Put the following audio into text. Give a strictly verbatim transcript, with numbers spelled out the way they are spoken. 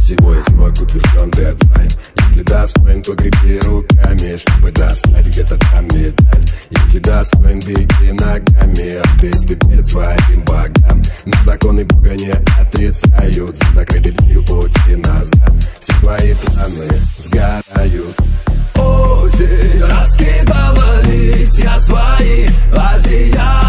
всего есть мог утвержден дедлайн. Если достоин, то крепи руками, чтобы достать где-то там медаль. Если достоин, беги ногами, а ты перед своим богам. Но законы Бога не отрицают, за закрытой дверью пути назад. Все твои планы сгорают. Осень раскидала листья свои, одеяла